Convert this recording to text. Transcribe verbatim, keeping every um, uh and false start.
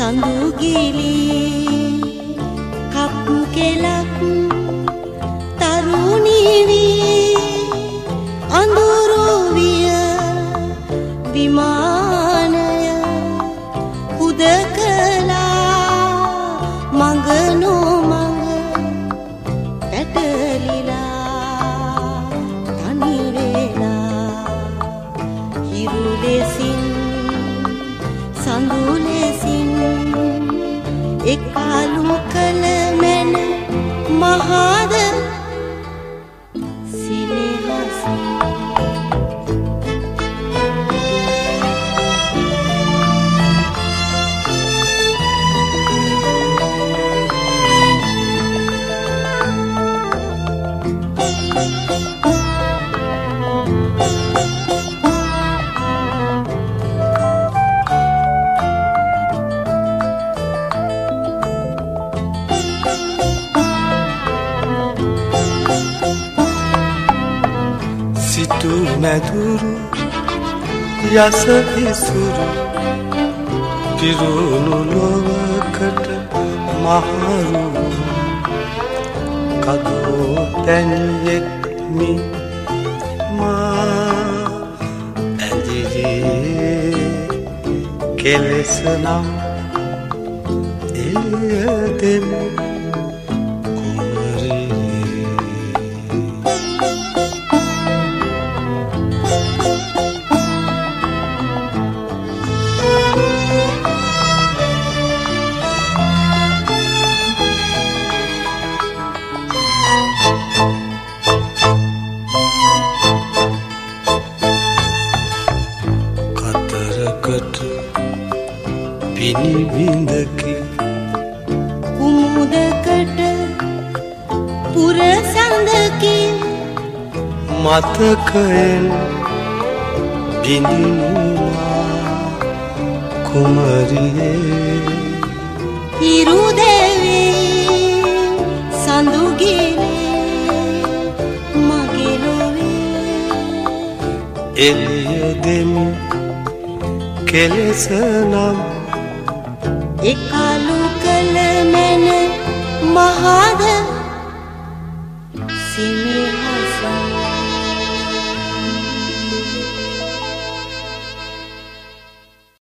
සඳුගිලි කප් කෙලක් තරුණී වී අඳුරු විය විමානය හුදකලා මඟ නොමඟ පැටලිලා තනි වෙලා හිරු ලෙසින් සඳු ලෙසින් එකලු කළ මැන මහද සිනහසින් සිටු මැදුරු යස ඉසුරු පිරුණු ලොවකට මහරු කදෝ තැන්යෙක් මි මා ඇඳිරේ කෙලෙසනම් එයදෙම පිනිබිඳකි කුමුදකට පුරසඳකි මතකයෙන් බිඳිනුවා කුමරියේ හිරු දෙවේ සඳුගිලේ මගේ ලොවේ එළිය දෙමි කෙලෙසනම් එකලු කළ මැන මහද සිනහසින්